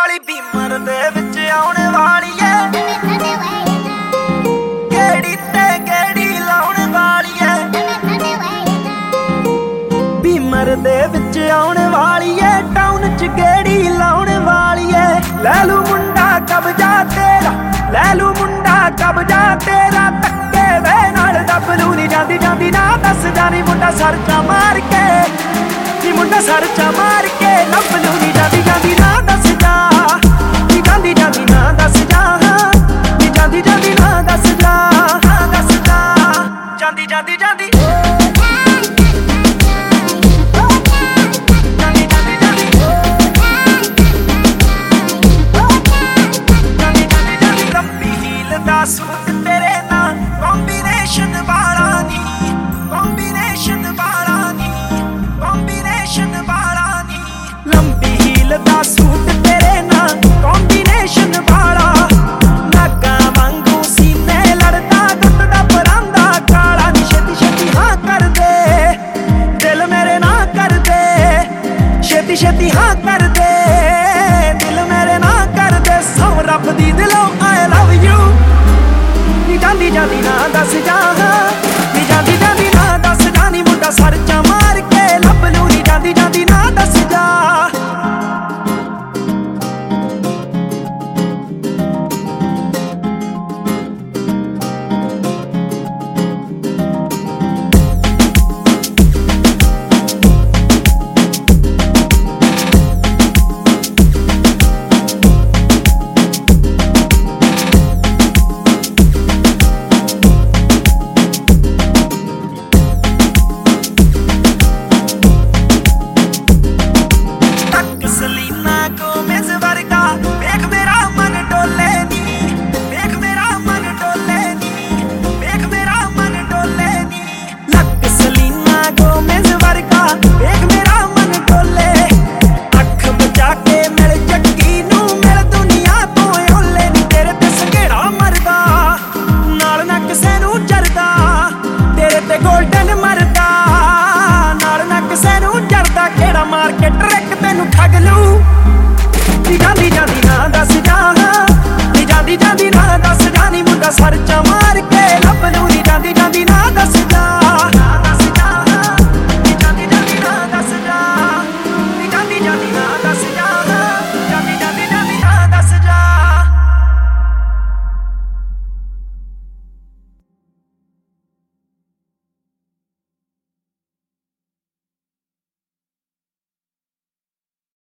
ਕਾਲੀ Beemer ਦੇ ਵਿੱਚ ਆਉਣ ਵਾਲੀ ਏ, ਕਿਹੜੀ ਤੇ ਕਿਹੜੀ ਲਾਉਣ ਵਾਲੀ ਏ। ਬੀਮਰ ਦੇ ਵਿੱਚ ਆਉਣ ਵਾਲੀ ਏ, ਟਾਊਨ ਚ ਗੇੜੀ ਲਾਉਣ ਵਾਲੀ ਏ। ਲੈ ਲੂ ਮੁੰਡਾ ਕਬਜਾ ਤੇਰਾ, ਲੈ ਲੂ ਮੁੰਡਾ ਕਬਜਾ ਤੇਰਾ, ਧੱਕੇ ਵੇ ਨਾਲ ਡੱਬਲੂ ਨੀ ਜਾਂਦੀ ਜਾਂਦੀ ਨਾ ਦੱਸ ਜਾਨੀ ਮੁੰਡਾ ਸਰਚਾ ਮਾਰ ਕੇ, ਨੀ ਮੁੰਡਾ ਸਰਚਾ ਮਾਰ ਕੇ ਲੱਭਲੂ ਨੀ ਜਾਂਦੀ ਜਾਂਦੀ ਨਾ ਦੱਸ ਜਾ, ਨੀ ਜਾਂਦੀ ਜਾਂਦੀ ਨਾ ਦੱਸ ਜਾ, ਨੀ ਜਾਂਦੀ ਜਾਂਦੀ ਨਾ ਦੱਸ ਜਾ, ਦੱਸ ਜਾ ਜਾਂਦੀ ਜਾਂਦੀ ਜਾਂਦੀ। ਸੂਟ ਤੇਰੇ ਨਾਲ ਕੰਬੀਨੇਸ਼ਨ ਵਾਲਾ ਨੀ, ਕੰਬੀਨੇਸ਼ਨ ਵਾਲਾ ਨੀ, ਕੰਬੀਨੇਸ਼ਨ ਵਾਲਾ ਨੀ। ਲੰਬੀ ਹੀਲ ਦਾ ਸੂਟ ਤੇਰੇ ਨਾਲ ਕੰਬੀਨੇਸ਼ਨ ਵਾਲਾ, ਨਾਗਾ ਵਾਂਗੂ ਸੀਨੇ ਲੜਦਾ ਟੁੱਟਦਾ ਪਰਾਂਦਾ ਕਾਲਾ ਨੀ। ਛੇਤੀ ਛੇਤੀ ਹਾਂ ਕਰ ਦੇ, ਦਿਲ ਮੇਰੇ ਨਾ ਕਰ ਦੇ, ਛੇਤੀ ਛੇਤੀ ਹਾਂ ਕਰ ਦੇ, ਦਿਲ ਮੇਰੇ ਨਾ ਕਰ ਦੇ। ਸੌ ਰੱਬ ਦੀ ਦਿਲੋਂ I love you, ਨੀ ਜਾਂਦੀ ਜਾਂਦੀ ਨਾ ਦੱਸ ਜਾ, ਨੀ ਜਾਂਦੀ ਜਾਂਦੀ ਨਾ ਦੱਸ ਜਾ, ਨੀ ਮੁੰਡਾ ਸਰਚਾ